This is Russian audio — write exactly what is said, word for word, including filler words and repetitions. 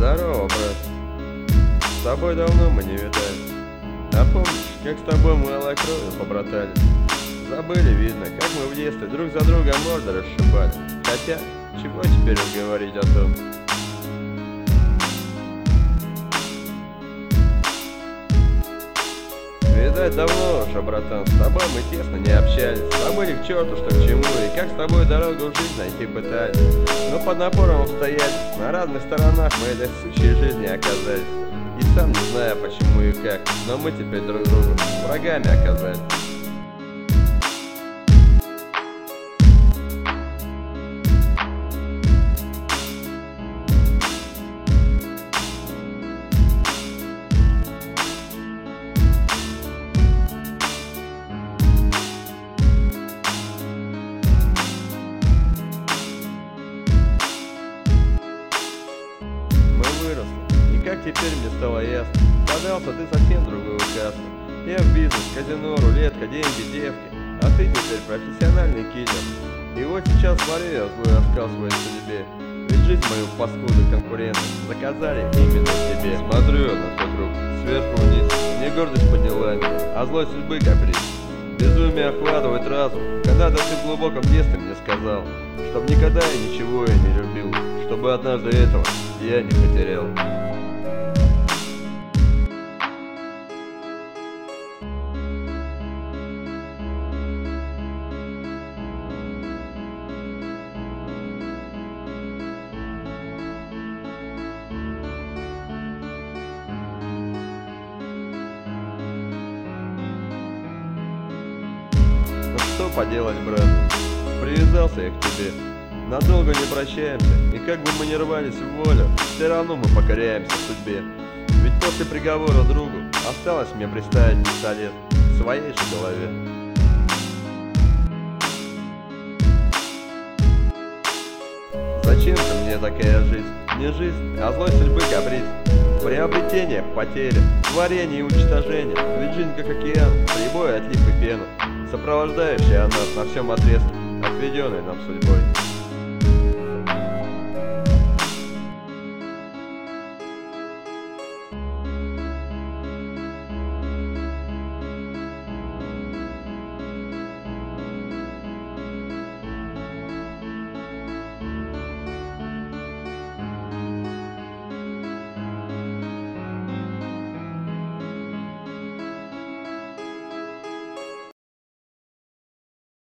Здорово, брат. С тобой давно мы не видались. А помнишь, как с тобой мы алой кровью побратались? Забыли, видно, как мы в детстве друг за друга морды расшибали. Хотя, чего теперь уж говорить о том? Видать, давно уже, братан, с тобой мы тесно не общались. Забыли к черту, что к чему, и как с тобой дорогу в жизнь найти пытались. Но под напором обстоятельств на разных сторонах мы этой сучьей жизни оказались. И сам не знаю почему и как, но мы теперь друг другу врагами оказались. И как теперь мне стало ясно, подался ты совсем другую касту. Я в бизнес, казино, рулетка, деньги, девки, а ты теперь профессиональный киллер. И вот сейчас смотрю я злой оскал своей судьбе, ведь жизнь мою паскуду конкуренты заказали именно тебе. Смотрю я на твой труп, сверху вниз, мне гордость подняла меня, а злой судьбы каприз. Безумие охватывает разум, когда-то ты в глубоком детстве мне сказал, чтоб никогда я ничего я не любил, чтобы однажды этого я не потерял. Ну что поделать, брат, привязался я к тебе. Надолго не прощаемся, и как бы мы ни рвались в волю, все равно мы покоряемся судьбе. Ведь после приговора другу осталось мне приставить пистолет к своей же голове. Зачем же мне такая жизнь? Не жизнь, а злой судьбы каприз. Приобретение, потери, творение и уничтожение. Ведь жизнь как океан, прибой, отлив и пена, сопровождающая нас на всем отрезке, отведенной нам судьбой.